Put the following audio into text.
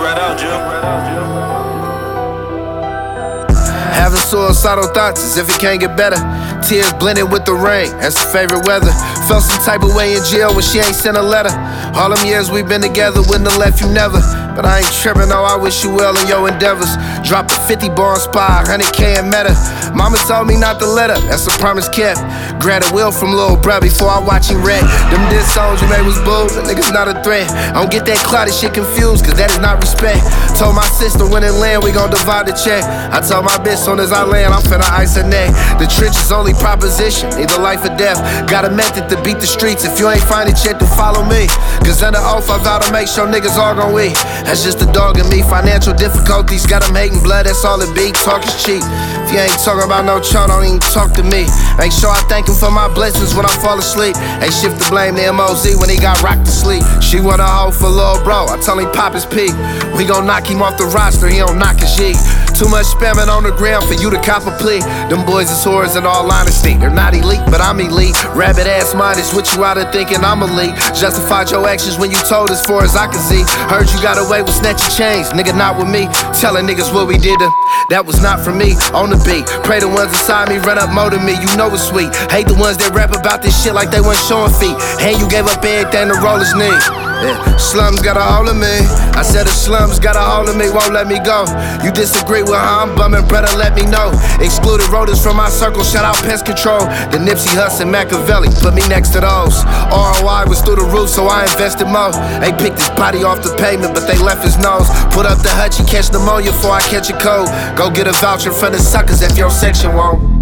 Having suicidal thoughts as if it can't get better. Tears blended with the rain, that's her favorite weather. Felt some type of way in jail when she ain't sent a letter. All them years we been together, wouldn't have left you never. But I ain't trippin', no, I wish you well in your endeavors. Dropped a 50 bar on spy, 100K in meta. Mama told me not to let her, that's a promise kept. Grabbed a wheel from Lil Bruh before I watch him wreck. Them diss songs you made was bull, the nigga's not a threat. I don't get that cloudy shit confused, cause that is not respect. Told my sister when it land, we gon' divide the check. I told my bitch soon as I land, I'm finna ice her neck. The trenches only proposition, either life or death. Got a method to beat the streets, if you ain't find it yet, then follow me. Cause under oath I vow to make sure niggas all gon' eat. That's just the dog in me, financial difficulties. Got them hating blood, that's all it be, talk is cheap. If you ain't talking about no chart, don't even talk to me. Make sure I thank him for my blessings when I fall asleep. Ain't shift the blame to MOZ when he got rocked to sleep. She want a hoe for Lil Bro, I tell him pop his peak. We gon' knock him off the roster, he don't knock his G. Too much spamming on the ground for you to cop a plea. Them boys is whores in all honesty, they're not elite, but I'm elite. Rabbit ass mind is what you out of thinking I'm elite. Justified your actions when you told as far as I can see. Heard you got away with snatching chains, nigga not with me. Telling niggas what we did to, that was not for me. On the beat, pray the ones inside me run up more than me, you know it's sweet. Hate the ones that rap about this shit like they wasn't showing feet. And you gave up everything to roll his knee. Yeah. Slums got a hold of me. I said the slums got a hold of me, won't let me go. You disagree with how I'm bumming, brother, let me know. Excluded rotors from my circle, shout out pest control. The Nipsey Hussle and Machiavelli, put me next to those. ROI was through the roof, so I invested more. They picked his body off the pavement, but they left his nose. Put up the hutchie, catch pneumonia before I catch a cold. Go get a voucher for the suckers if your section won't.